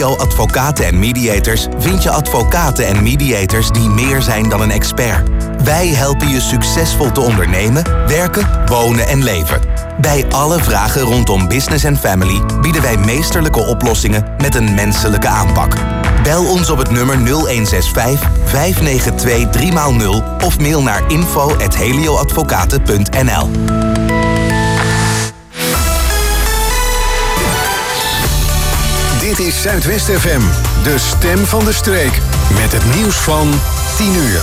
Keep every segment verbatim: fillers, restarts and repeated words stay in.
Helio Advocaten en Mediators vind je advocaten en mediators die meer zijn dan een expert. Wij helpen je succesvol te ondernemen, werken, wonen en leven. Bij alle vragen rondom business en family bieden wij meesterlijke oplossingen met een menselijke aanpak. Bel ons op het nummer nul een zes vijf, vijf negen twee, drie nul of mail naar info at helioadvocaten punt n l. Dit is Zuidwest F M, de stem van de streek. Met het nieuws van tien uur.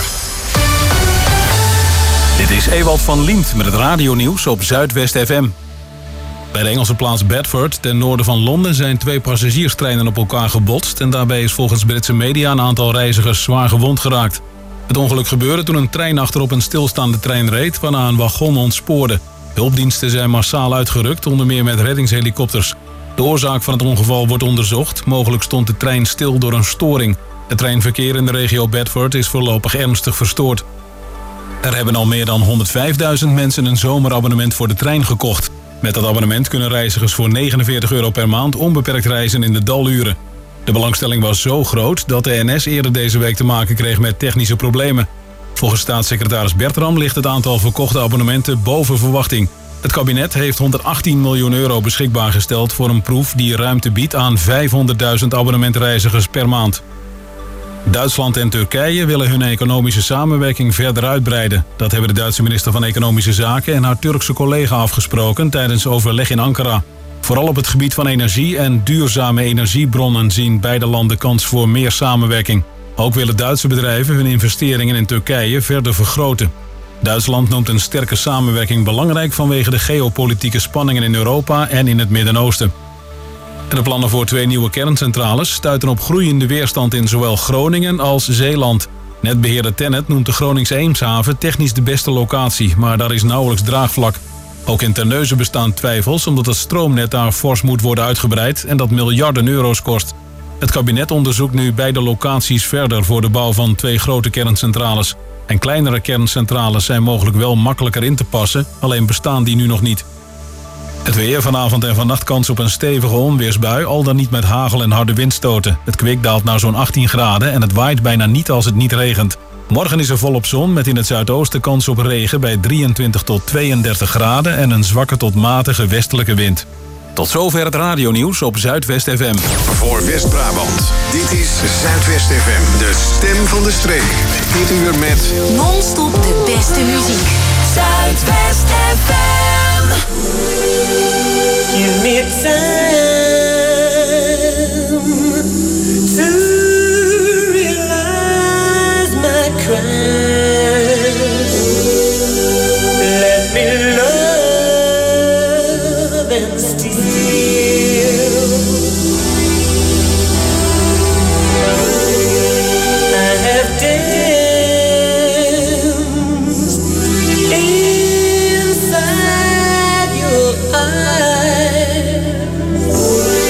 Dit is Ewald van Liemt met het radionieuws op Zuidwest F M. Bij de Engelse plaats Bedford, ten noorden van Londen, zijn twee passagierstreinen op elkaar gebotst en daarbij is volgens Britse media een aantal reizigers zwaar gewond geraakt. Het ongeluk gebeurde toen een trein achterop een stilstaande trein reed, waarna een wagon ontspoorde. Hulpdiensten zijn massaal uitgerukt, onder meer met reddingshelikopters. De oorzaak van het ongeval wordt onderzocht. Mogelijk stond de trein stil door een storing. Het treinverkeer in de regio Bedford is voorlopig ernstig verstoord. Er hebben al meer dan honderdvijfduizend mensen een zomerabonnement voor de trein gekocht. Met dat abonnement kunnen reizigers voor negenenveertig euro per maand onbeperkt reizen in de daluren. De belangstelling was zo groot dat de N S eerder deze week te maken kreeg met technische problemen. Volgens staatssecretaris Bertram ligt het aantal verkochte abonnementen boven verwachting. Het kabinet heeft honderdachttien miljoen euro beschikbaar gesteld voor een proef die ruimte biedt aan vijfhonderdduizend abonnementreizigers per maand. Duitsland en Turkije willen hun economische samenwerking verder uitbreiden. Dat hebben de Duitse minister van Economische Zaken en haar Turkse collega afgesproken tijdens overleg in Ankara. Vooral op het gebied van energie en duurzame energiebronnen zien beide landen kans voor meer samenwerking. Ook willen Duitse bedrijven hun investeringen in Turkije verder vergroten. Duitsland noemt een sterke samenwerking belangrijk vanwege de geopolitieke spanningen in Europa en in het Midden-Oosten. En de plannen voor twee nieuwe kerncentrales stuiten op groeiende weerstand in zowel Groningen als Zeeland. Netbeheerder TenneT noemt de Groningse Eemshaven technisch de beste locatie, maar daar is nauwelijks draagvlak. Ook in Terneuzen bestaan twijfels omdat het stroomnet daar fors moet worden uitgebreid en dat miljarden euro's kost. Het kabinet onderzoekt nu beide locaties verder voor de bouw van twee grote kerncentrales. En kleinere kerncentrales zijn mogelijk wel makkelijker in te passen, alleen bestaan die nu nog niet. Het weer vanavond en vannacht kans op een stevige onweersbui, al dan niet met hagel en harde windstoten. Het kwik daalt naar zo'n achttien graden en het waait bijna niet als het niet regent. Morgen is er volop zon met in het zuidoosten kans op regen bij drieëntwintig tot tweeëndertig graden en een zwakke tot matige westelijke wind. Tot zover het radionieuws op Zuidwest F M. Voor West-Brabant, dit is Zuidwest F M, de stem van de streek. Dit uur met non-stop de beste muziek. Zuidwest F M. Give me time to realize my crimes. Let me love and steal. I have danced inside your eyes.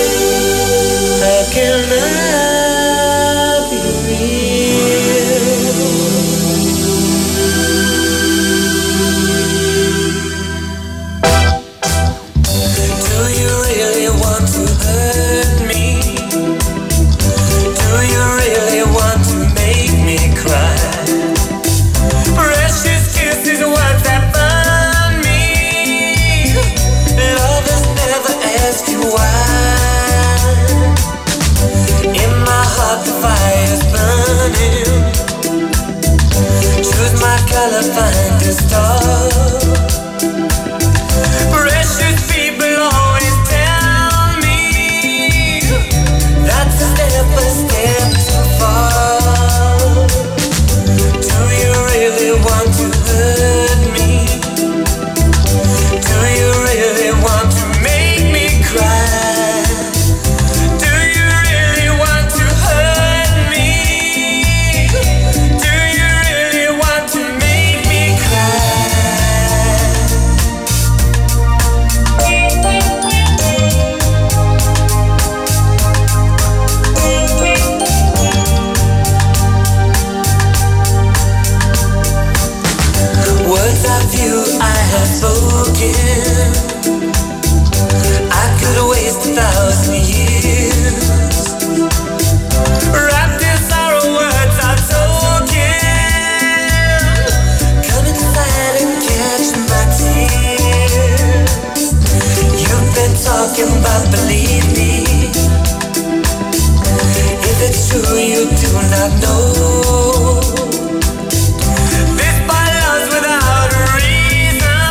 do not know. This by love's without a reason.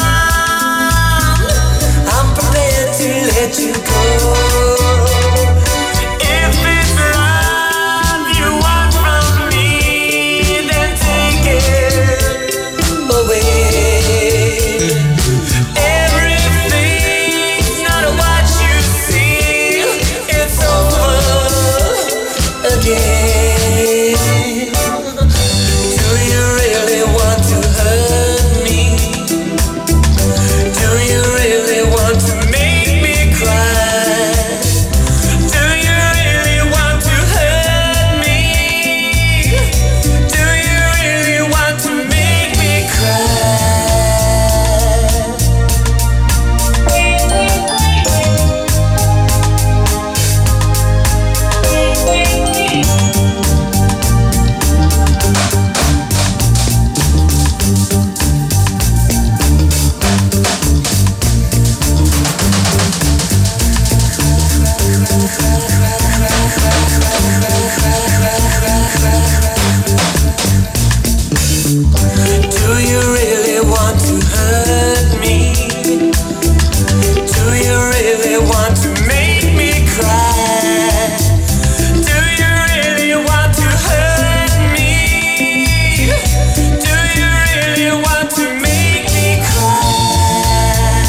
I'm prepared to let you go. If it's love you want from me, then take it away. Everything's not what you see. It's over again. Do you really want to hurt me? Do you really want to make me cry? Do you really want to hurt me? Do you really want to make me cry? Do you really want to hurt me? Do you really want to make me cry? Do you really want to hurt me? Do you really want to make me cry?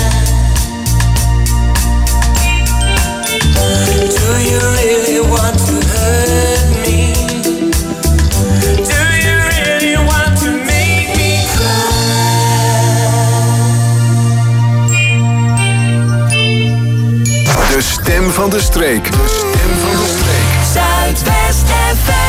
Do you really want to hurt me? Do you really want to make me De stem van de streek. De stem van de streek. Zuidwest F M.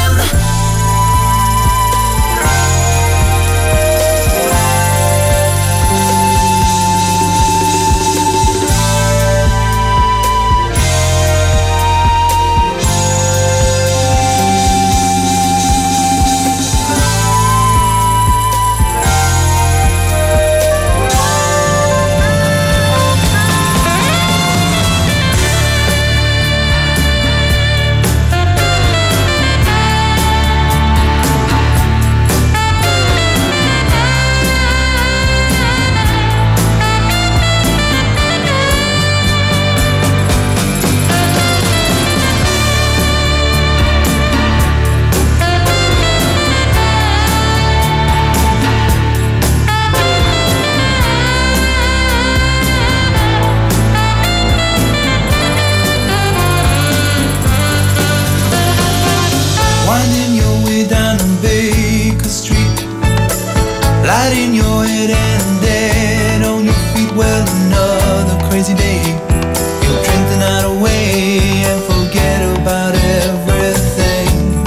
Winding your way down on Baker Street, light in your head and dead on your feet. Well, another crazy day. You'll drink the night away and forget about everything.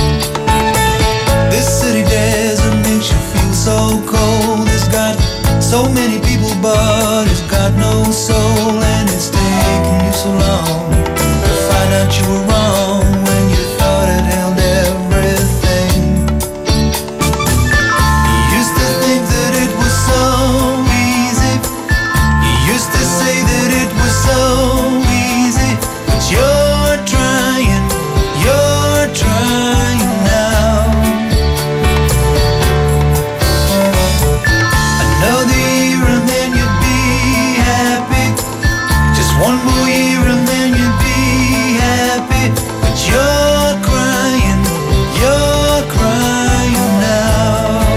This city desert makes you feel so cold. It's got so many people, but it's got no soul. And it's taken you so long to find out you were wrong when you thought it held everything. You used to think that it was so easy. You used to say that it was so easy. But you're trying, you're trying now. Another year and then you'd be happy. Just one more year and then you'd be happy. But you're crying, you're crying now.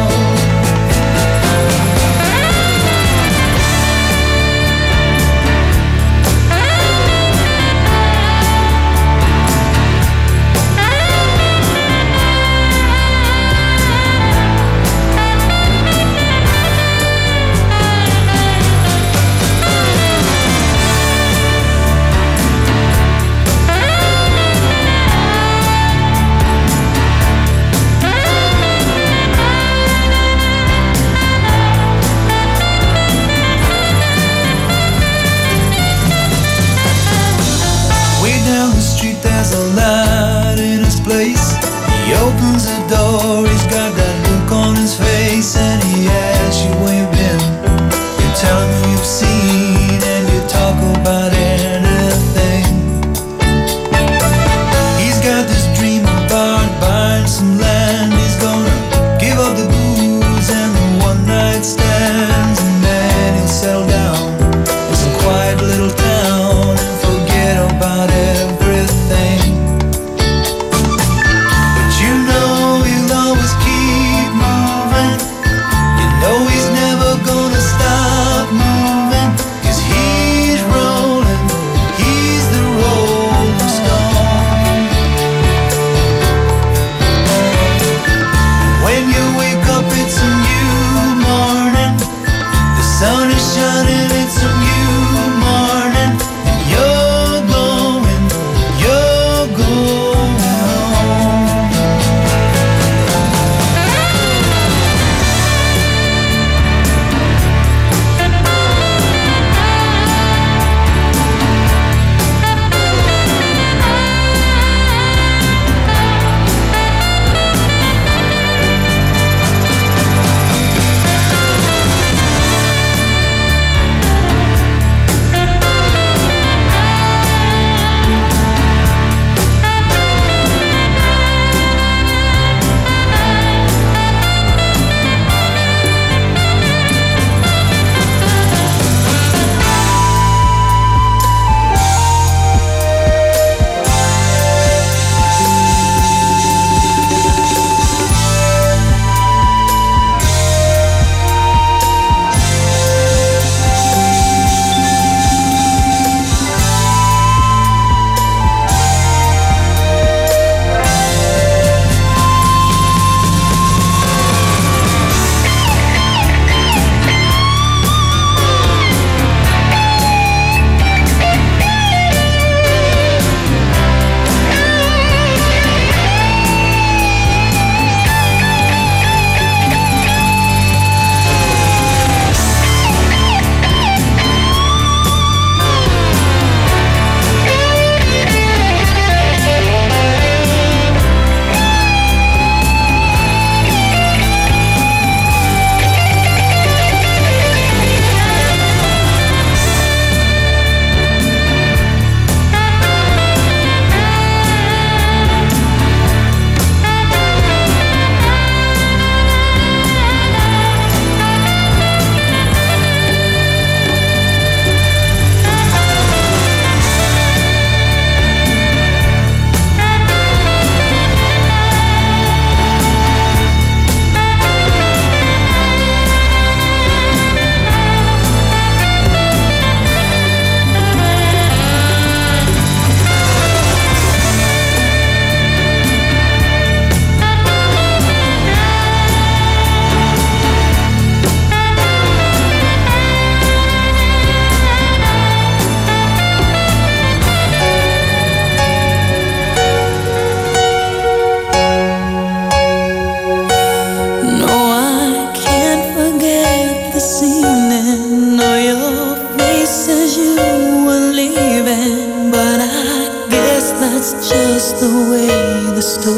Way down the street there's a light in his place. He opens the door, he's got that look on his face, and he asks you where you've been. You tell him who you've seen, and you talk about anything. He's got this dream about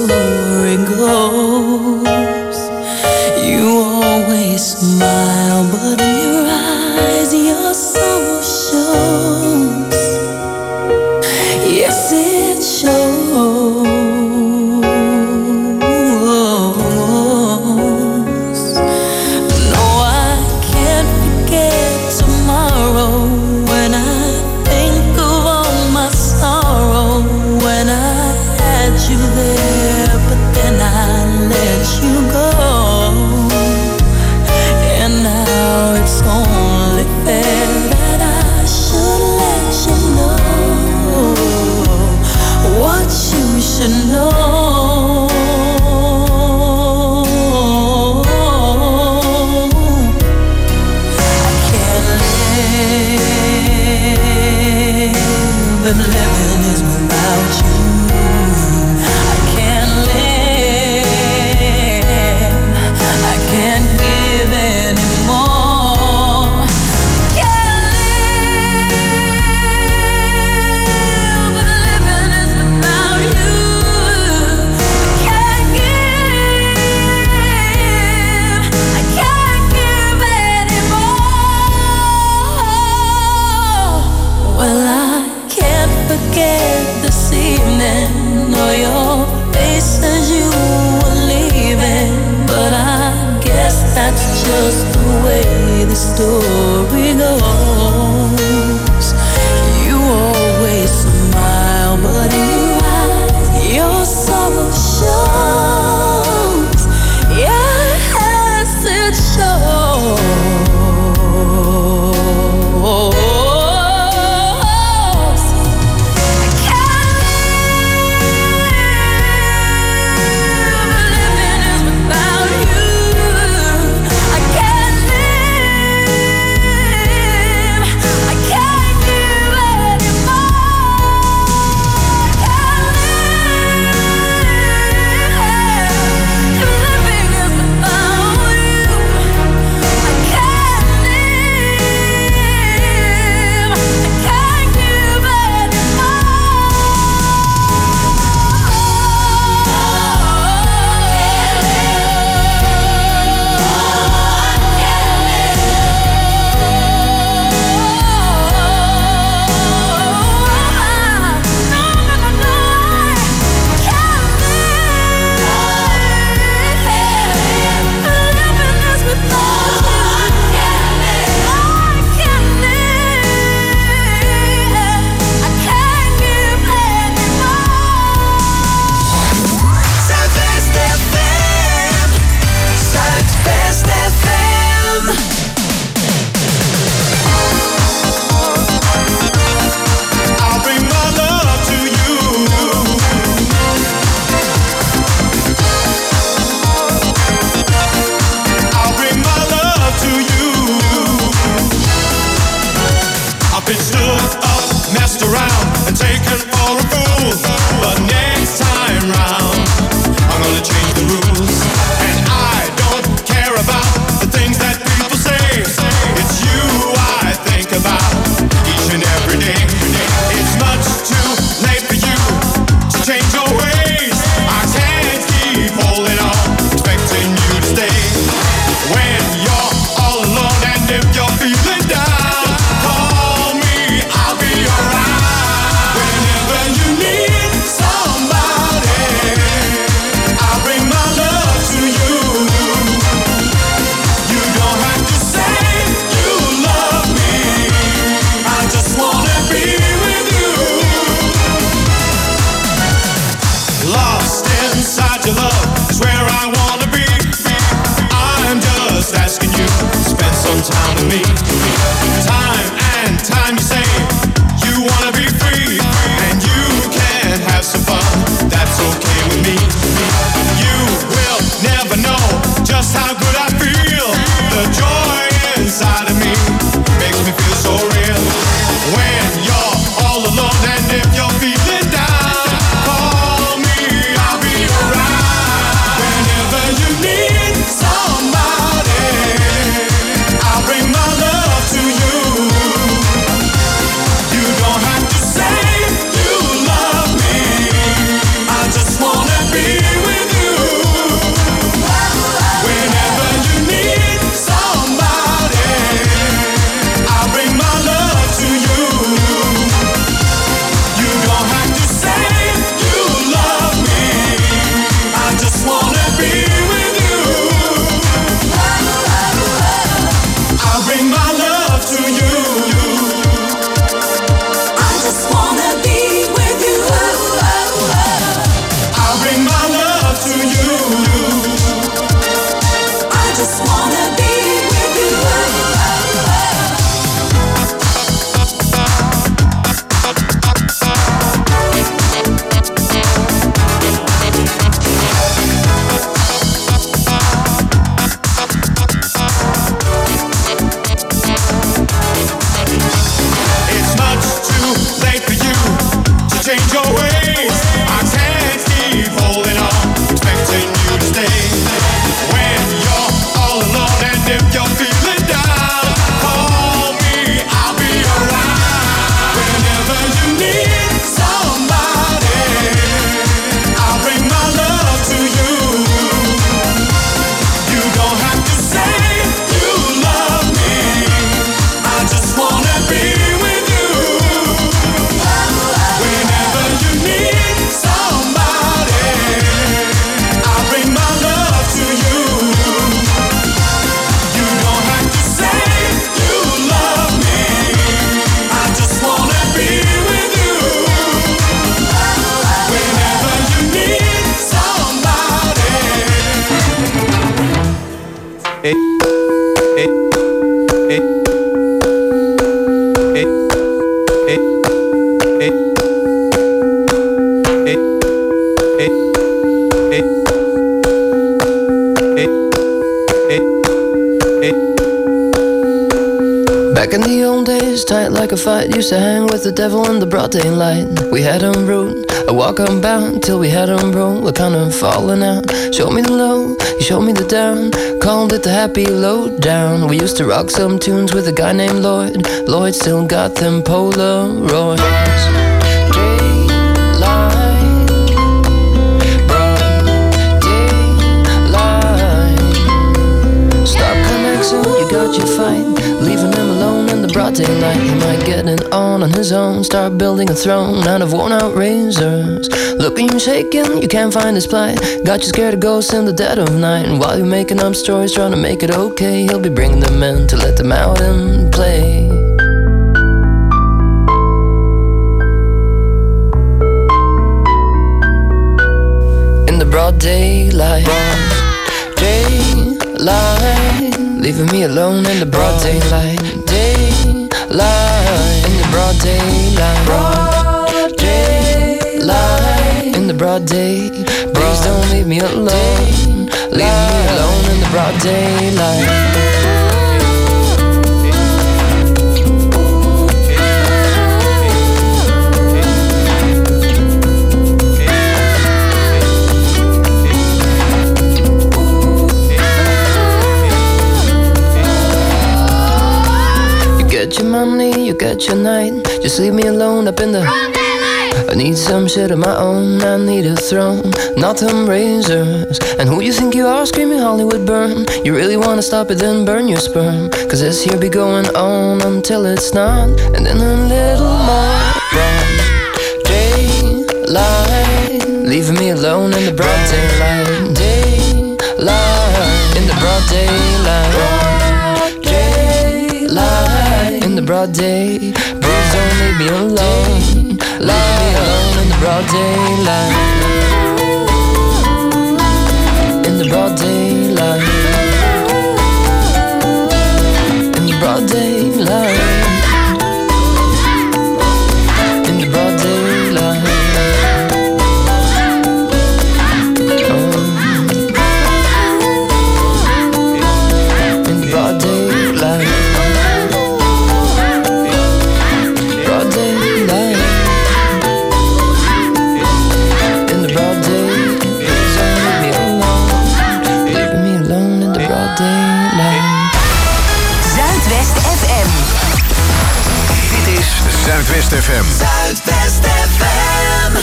story goes. You always smile, but in your eyes your soul shows. Yes, it shows. No, I can't forget tomorrow when I think of all my sorrow. When I had you there, but then I let you go. And now it's only fair that I should let you know what you should know. I can't live if living is without you. I can't live, I can't give anymore. Can't live if living is without you. I can't give, I can't give anymore. Well, I can't forget this evening or your face as you were leaving, but I guess that's just the way the story goes. You always smile, but in your eyes your sorrow shows. Yes, it shows. Somebody, I'll bring my love. Back in the old days, tight like a fight, used to hang with the devil in the broad daylight. We had him rude, a walk unbound, till we had him broke. We're kind of falling out. Showed me the low, he showed me the down, called it the happy low down. We used to rock some tunes with a guy named Lloyd. Lloyd still got them Polaroids. You got your fight, leaving him alone in the broad daylight. He might get it on on his own, start building a throne out of worn out razors. Looking you shaking, you can't find his plight. Got you scared of ghosts in the dead of night. And while you're making up stories, trying to make it okay, he'll be bringing them in to let them out and play. In the broad daylight, daylight, leaving me alone in the broad daylight. Daylight, in the broad daylight. Broad daylight, in the broad day. Please don't leave me alone. Leave me alone in the broad daylight. Get your money, you get your night. Just leave me alone up in the I need some shit of my own. I need a throne, not them razors. And who you think you are, screaming Hollywood burn? You really wanna stop it, then burn your sperm. Cause this here be going on until it's not. And then a little more broad daylight, leaving me alone in the broad daylight. Daylight, in the broad daylight. In the broad day, please don't leave me alone. Leave me alone in the broad daylight. In the broad daylight. In the broad daylight. In the broad daylight. Oh. In the broad daylight. Zuidwest F M. Zuidwest F M.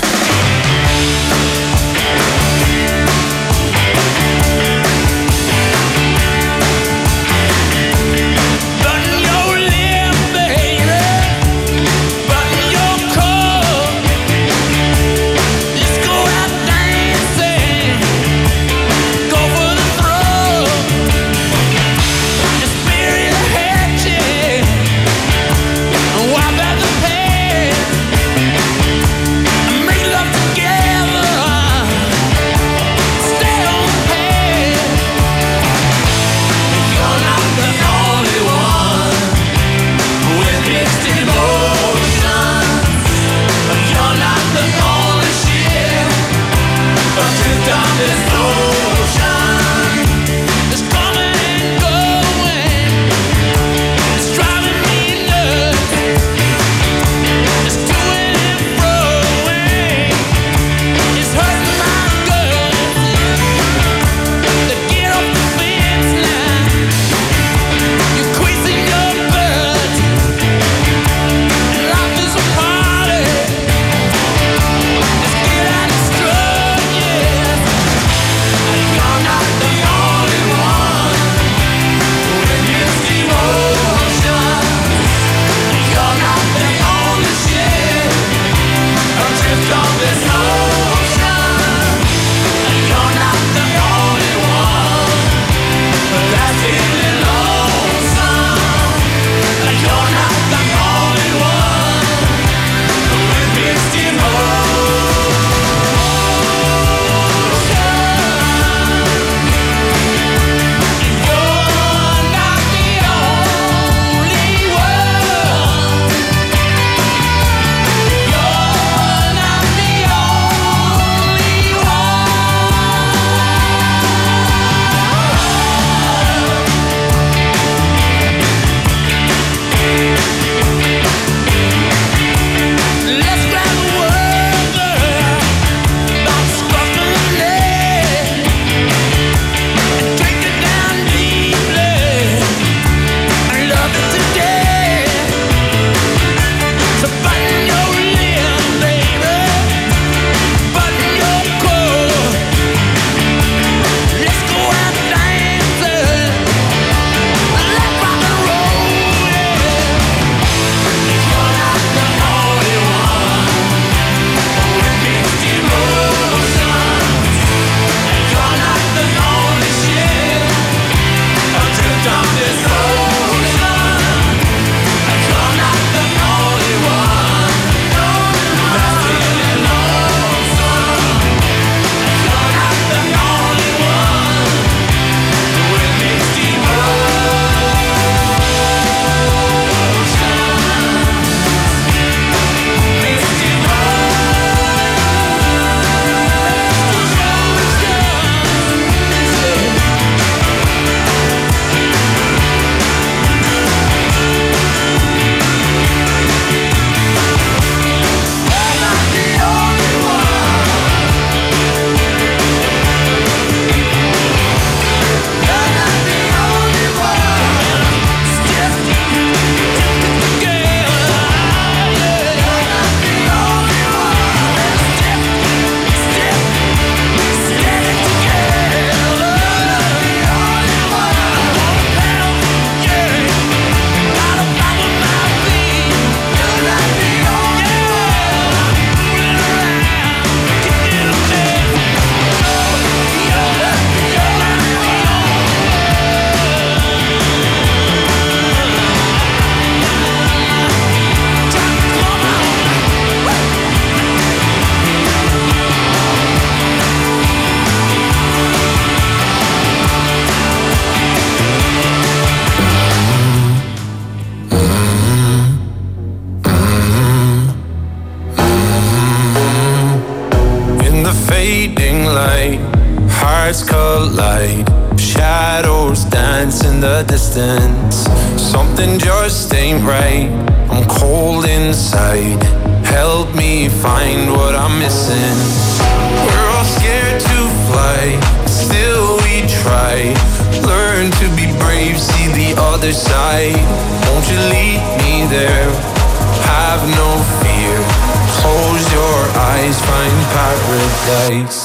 collide. Shadows dance in the distance. Something just ain't right. I'm cold inside. Help me find what I'm missing. We're all scared to fly, still we try. Learn to be brave, see the other side. Won't you lead me there? Have no fear. Close your eyes, find paradise.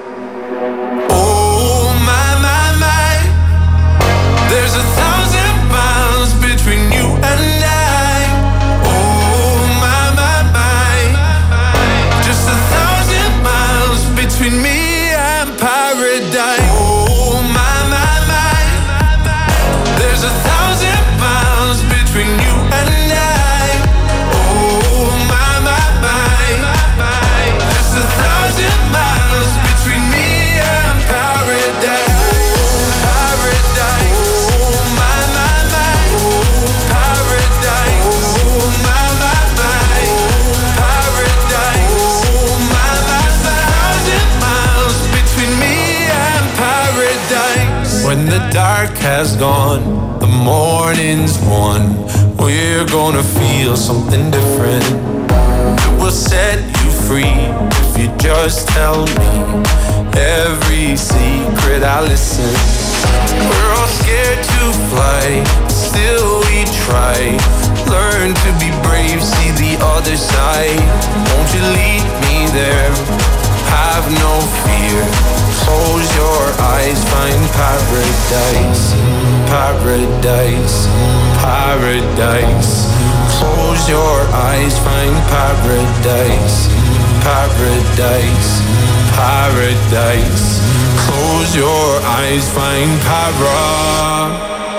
Oh my, my, my. There's a thousand miles between you and I. Oh my, my, my. Just a thousand miles between me and paradise. Oh my, my, my. There's a thousand miles between you and I. Oh my, my, my. Just a thousand miles between me and paradise. Paradise. Oh my, my, my. Paradise. Oh my, my, my. Paradise. Oh my, my, my. Thousand miles between me and paradise. When the dark has gone, the morning's won. We're gonna feel something different. It will set you free if you just tell me every secret I listen. We're all scared to fly, still we try. Learn to be brave, see the other side. Won't you lead me there? Have no fear. Close your eyes, find paradise. Paradise, paradise. Close your eyes, find paradise. Paradise, paradise. Close your eyes, find para.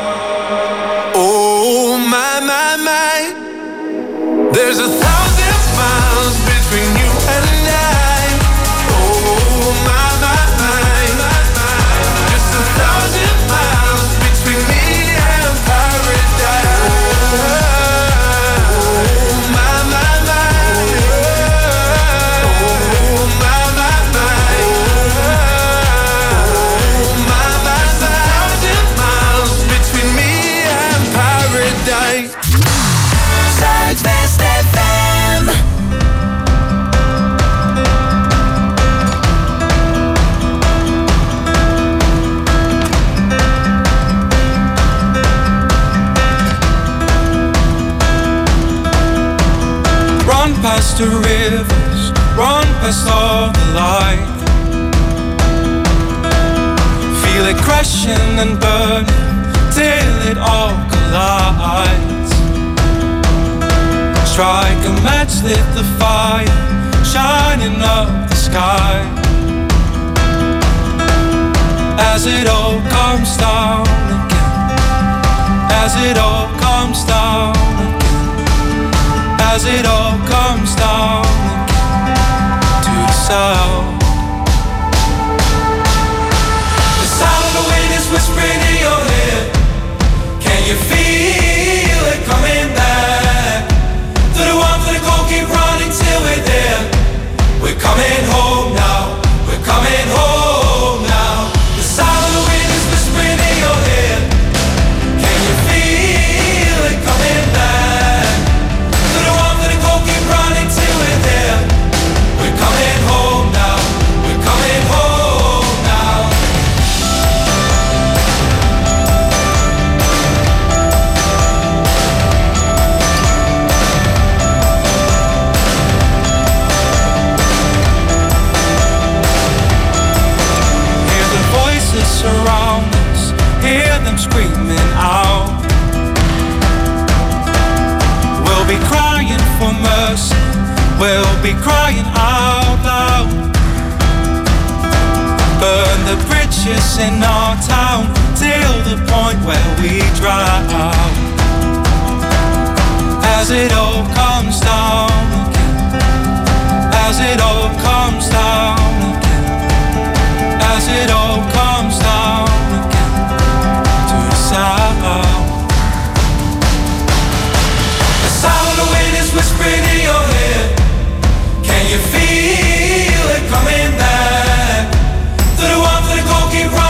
Oh my, my, my. There's a thousand miles between you and I. Oh my, my, my. Just a thousand miles between me and paradise. Zuidwest F M. Run past the rivers, run past all the light. Feel it crashing and burning till it all collides. Strike a match, lit the fire, shining up the sky. As it all comes down again, as it all comes down again, as it all comes down again to the sound. The sound of the wind is whispering in your ear. Can you feel it coming back? To the one for the goal, keep running till we're there. We're coming home now, we're coming home now. The sound of the wind is whispering in your ear. Can you feel it coming back? To the one for the goal, keep running till we're there. We're coming home now, we're coming home now. Surround us, hear them screaming out. We'll be crying for mercy, we'll be crying out loud. Burn the bridges in our town till the point where we drown. As it all comes down again, as it all comes down again, as it all comes down again to the sound. The sound of the wind is whispering in your ear. Can you feel it coming back? To the one for the goal, keep running.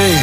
day.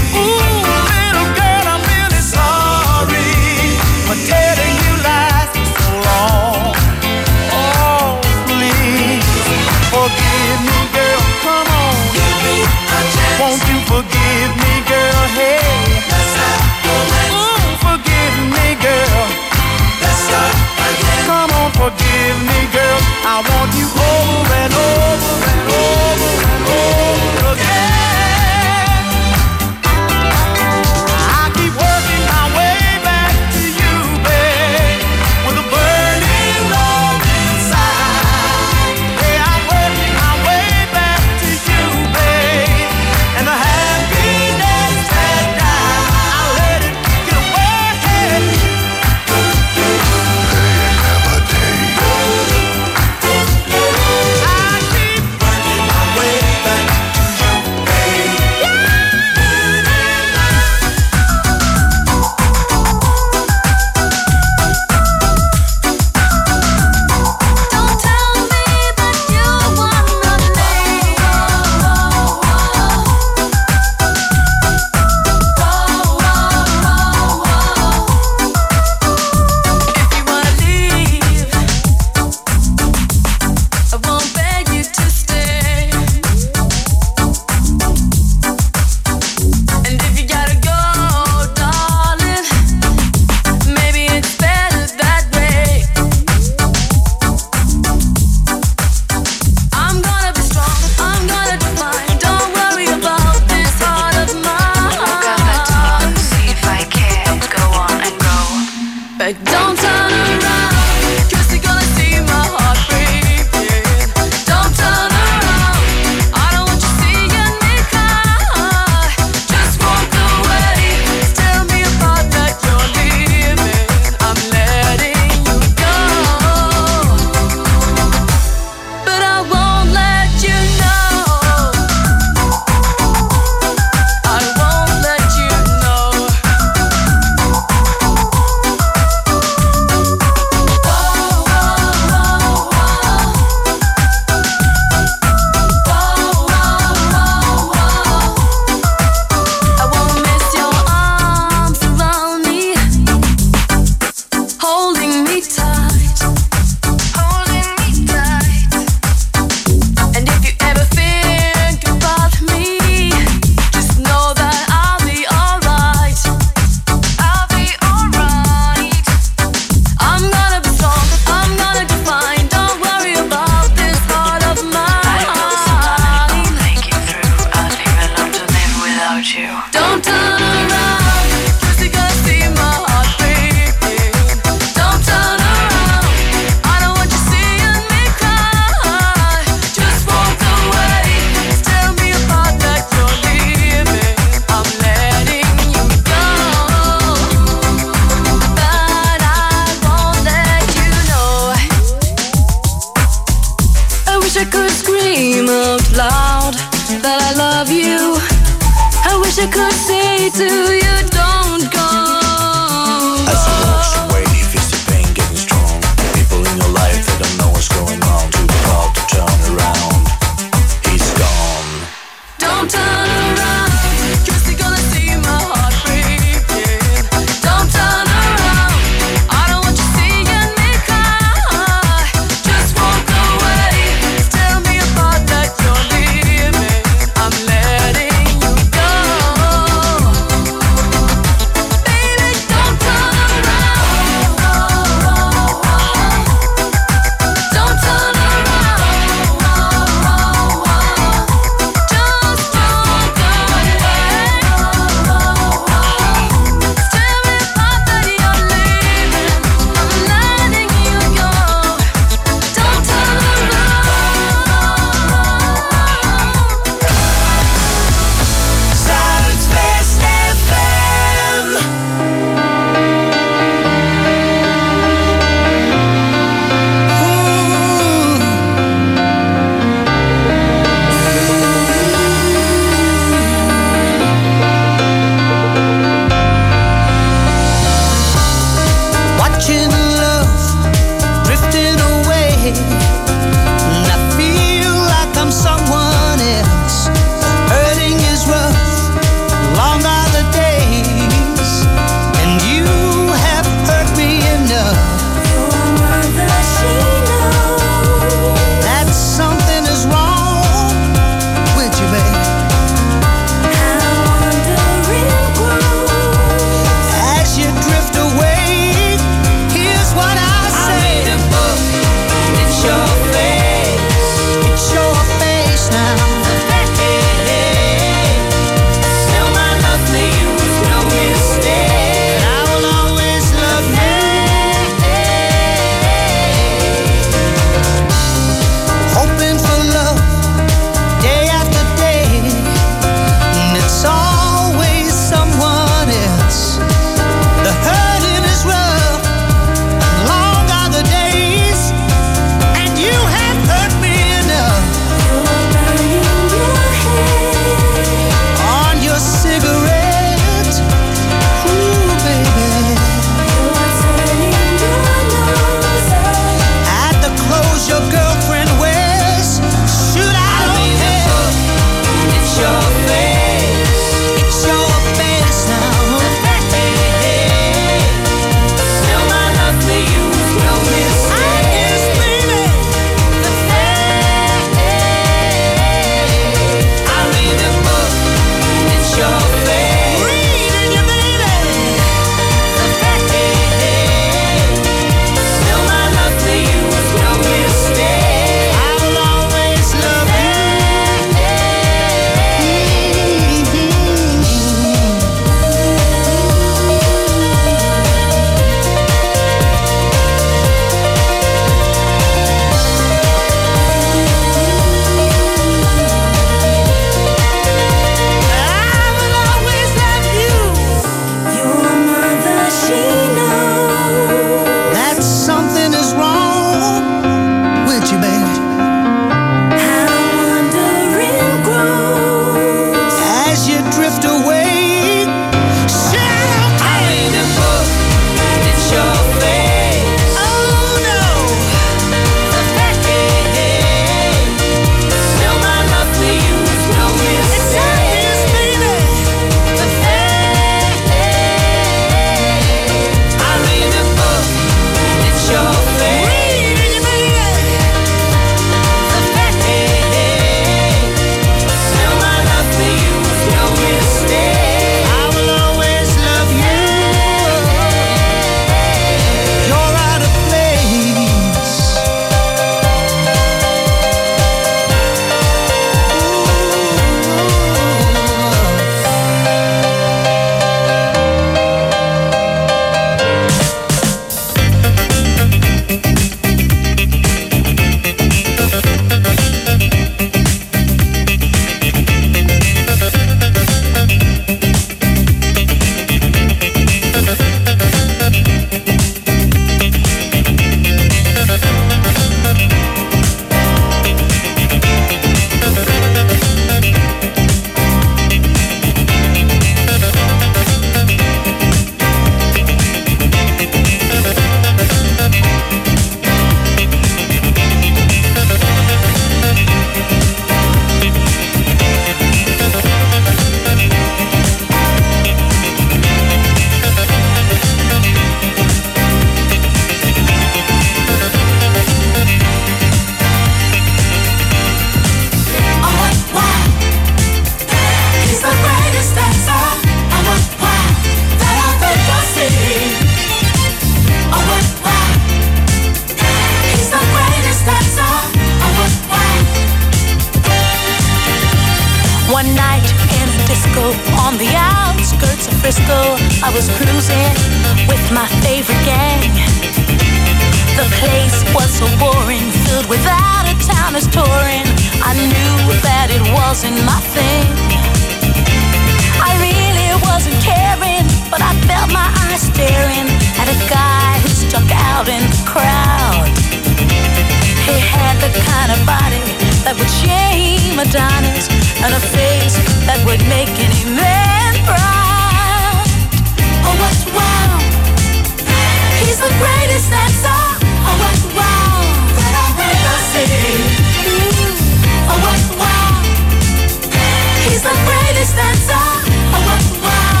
I was cruising with my favorite gang. The place was so boring, filled with out-of-towners touring. I knew that it wasn't my thing. I really wasn't caring, but I felt my eyes staring at a guy who stuck out in the crowd. He had the kind of body that would shame Adonis, and a face that would make any man proud. Oh, what wow! He's the greatest dancer. Oh, what wow! That I've ever seen. Mm. Oh, what wow! He's the greatest dancer. Oh, what wow!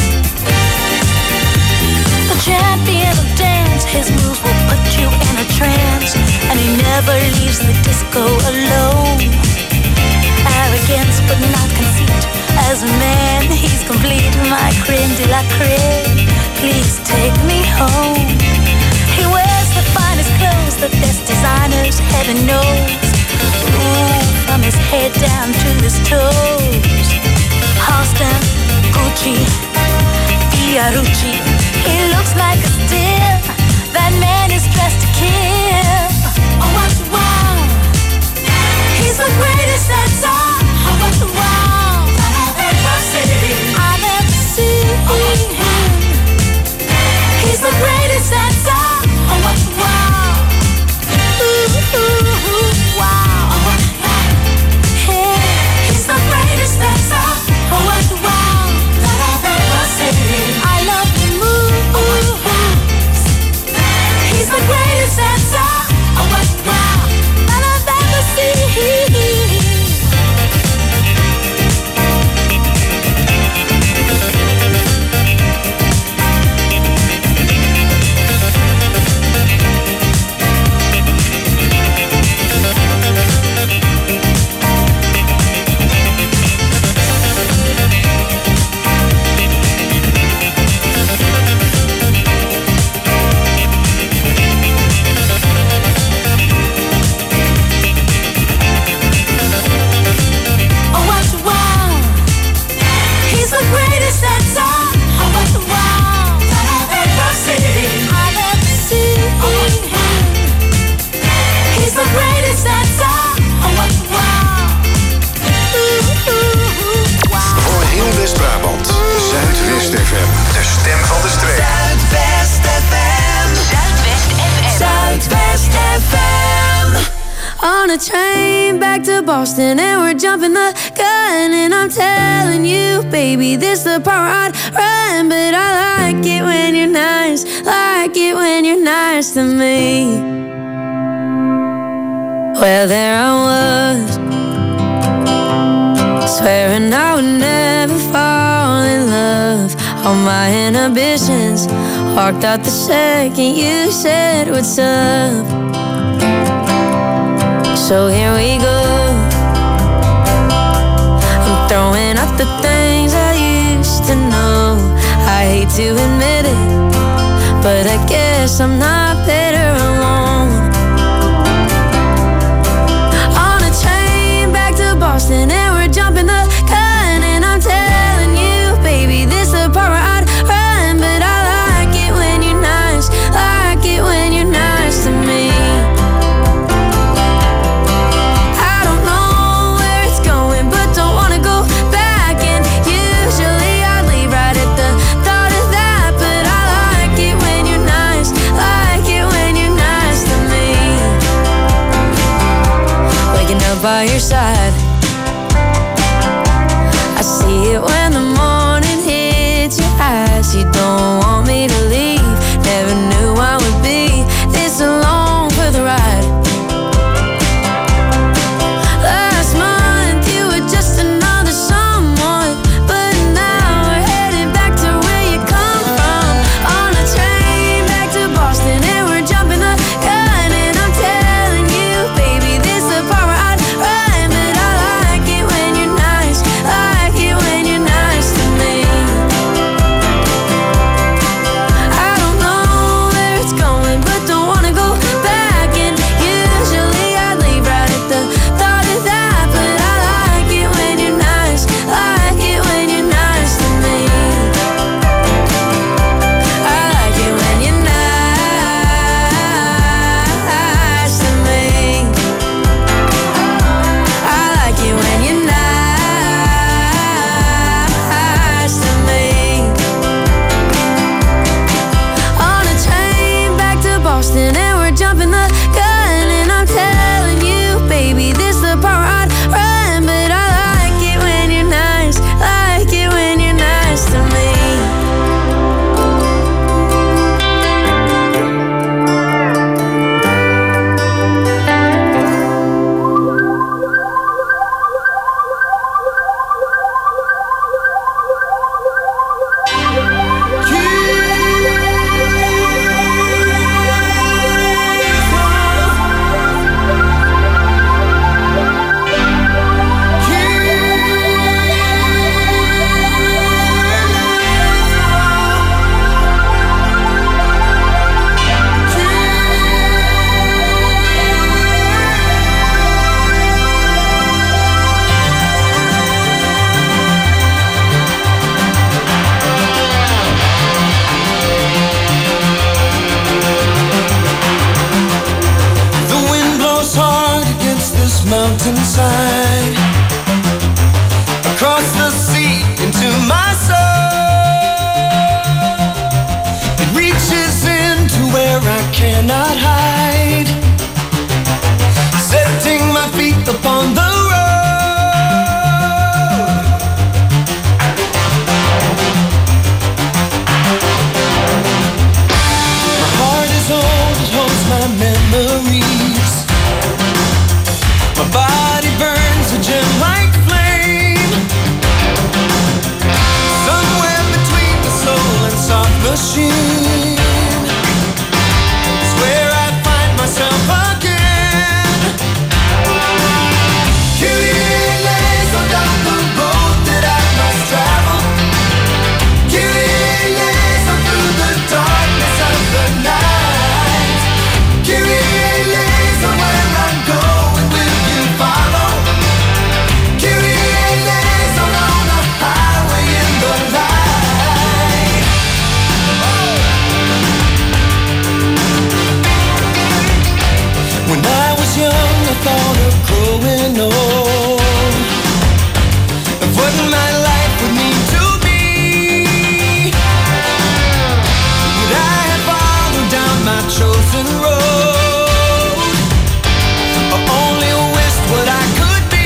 The champion of dance, his moves will put you in a trance, and he never leaves the disco alone. Arrogance but not conceit. As a man, he's complete. My creme de la creme. Please take me home. He wears the finest clothes, the best designers, heaven knows. Ooh, from his head down to his toes. Halston, Gucci, Fiorucci. He looks like a steal. That man is dressed to kill. Oh, what wow! He's the greatest dancer. Oh, what wow! That I've ever seen. I've ever seen. Oh, he's the greatest dancer. Oh, what wow! Ooh, ooh, ooh, wow! Oh, what wow! Hey, he's the greatest dancer. Oh, what wow! That I've ever seen. I love the moves. He's the greatest dancer. Oh, what wow! That I've ever seen. On a train back to Boston, and we're jumping the gun, and I'm telling you, baby, this the part where I'd run. But I like it when you're nice, like it when you're nice to me. Well, there I was, swearing I would never fall in love. All my inhibitions walked out the second you said what's up. So here we go. I'm throwing out the things I used to know. I hate to admit it, but I guess I'm not better alone. On a train back to Boston, and we're jumping the gun, and I'm telling you, baby, this the part where I'd run. But I like it when you're nice, like it when you're nice to me. By your side, I see it when the morning hits your eyes. You don't want me to leave. Never knew I would be this alone for the ride. Last month you were just another someone, but now we're headed back to where you come from. On a train back to Boston, and we're jumping the gun, and I'm telling you, baby, this the part where I run, but I inside, across the sea into my soul. It reaches into where I cannot hide, setting my feet upon the road. My heart is old, it holds my memories. My body burns a gem like flame, somewhere between the soul and soft machine is where I find myself again. Kyrie eleison, down the road that I must travel. Kyrie eleison, through the darkness of the night. Kyrie eleison, where I'm going, will you follow? Kyrie eleison, on the highway in the light. When I was young, I thought of growing old, of what my life would need to be. But I had followed down my chosen road, I only wished what I could be.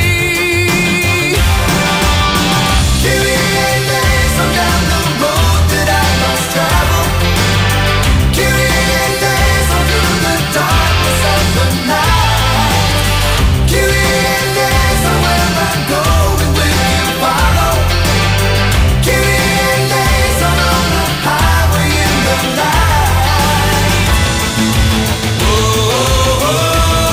Kyrie eleison, down the road that I must travel. Kyrie eleison, through the darkness of the night. Kyrie eleison, where I'm going, will you follow? Kyrie eleison, on the highway in the light. Oh, oh, oh.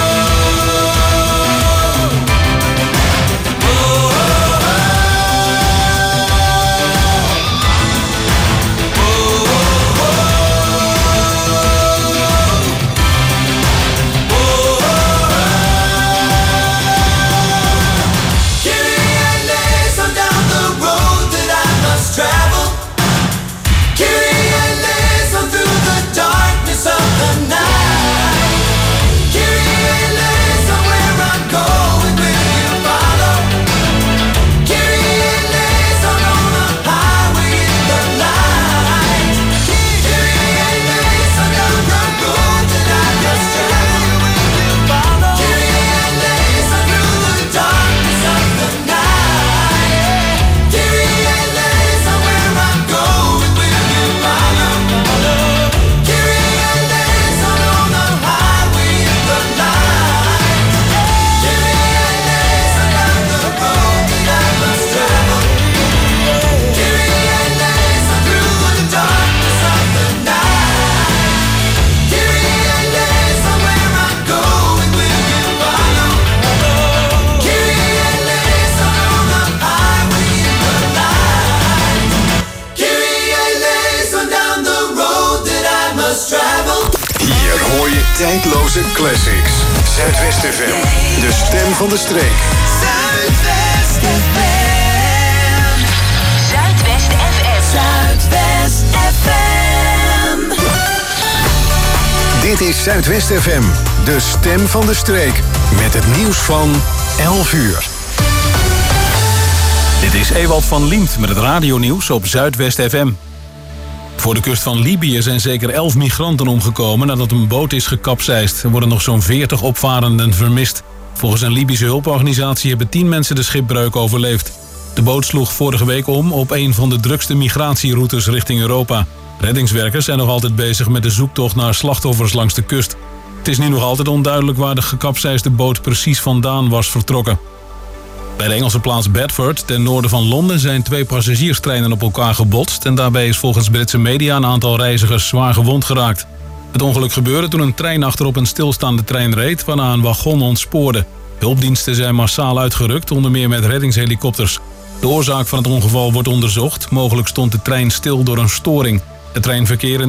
Kyrie eleison, down the road that I must travel. Kyrie eleison, through the darkness of the night. Kyrie eleison, where I'm going, will you follow? Kyrie eleison, on the highway in the light. Kyrie eleison, down the road that I must travel. Will you follow? Kyrie eleison, through the darkness of the night. Kyrie eleison, where I'm going, will you follow? Kyrie eleison, on the highway in the light. Kyrie eleison, down the road that I must travel. Kyrie eleison, through the darkness of the night. Kyrie eleison, where I'm going, will you follow? Kyrie eleison, on the highway in the light. Kyrie eleison, down the road that I must travel. Hier hoor je tijdloze classics. Zuidwest F M, de stem van de streek. Zuidwest F M. Zuidwest F M. Zuidwest F M. Dit is Zuidwest F M, de stem van de streek. Met het nieuws van elf uur. Dit is Ewald van Liemt met het radionieuws op Zuidwest F M. Voor de kust van Libië zijn zeker elf migranten omgekomen nadat een boot is gekapseist. Er worden nog zo'n veertig opvarenden vermist. Volgens een Libische hulporganisatie hebben tien mensen de schipbreuk overleefd. De boot sloeg vorige week om op een van de drukste migratieroutes richting Europa. Reddingswerkers zijn nog altijd bezig met de zoektocht naar slachtoffers langs de kust. Het is nu nog altijd onduidelijk waar de gekapseisde boot precies vandaan was vertrokken. Bij de Engelse plaats Bedford, ten noorden van Londen, zijn twee passagierstreinen op elkaar gebotst en daarbij is volgens Britse media een aantal reizigers zwaar gewond geraakt. Het ongeluk gebeurde toen een trein achterop een stilstaande trein reed, waarna een wagon ontspoorde. Hulpdiensten zijn massaal uitgerukt, onder meer met reddingshelikopters. De oorzaak van het ongeval wordt onderzocht. Mogelijk stond de trein stil door een storing. Het treinverkeer in